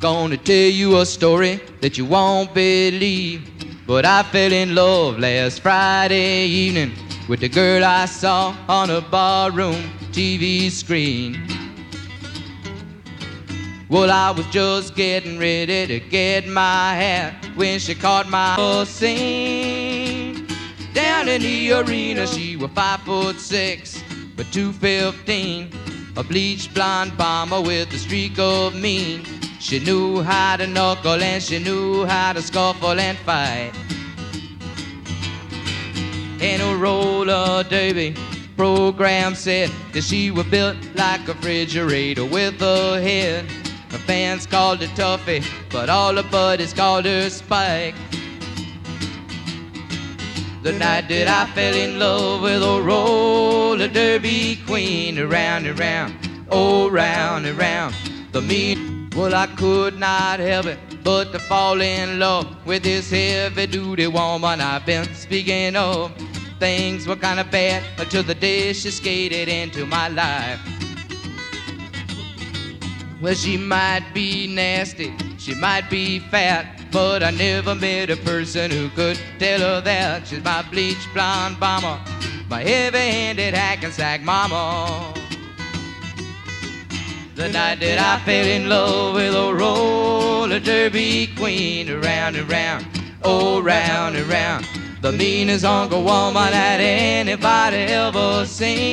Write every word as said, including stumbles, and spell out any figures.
Gonna tell you a story that you won't believe. But I fell in love last Friday evening with the girl I saw on a barroom T V screen. Well, I was just getting ready to get my hat when she caught my scene. Down in the arena, she was five foot six, but two fifteen. A bleached blonde bomber with a streak of mean. She knew how to knuckle and she knew how to scuffle and fight. And a roller derby program said that she was built like a refrigerator with a head. Her fans called her Tuffy, but all her buddies called her Spike. The night that I fell in love with a roller derby queen. Around and round, oh round and round, the mean. Well, I could not help it but to fall in love with this heavy duty woman I've been speaking of. Things were kind of bad until the day she skated into my life. Well, she might be nasty, she might be fat, but I never met a person who could tell her that. She's my bleached blonde bomber, my heavy-handed hack-and-sack mama. The night that I fell in love with a roller derby queen. Around and round, oh round and round, the meanest hunk of woman that anybody ever seen.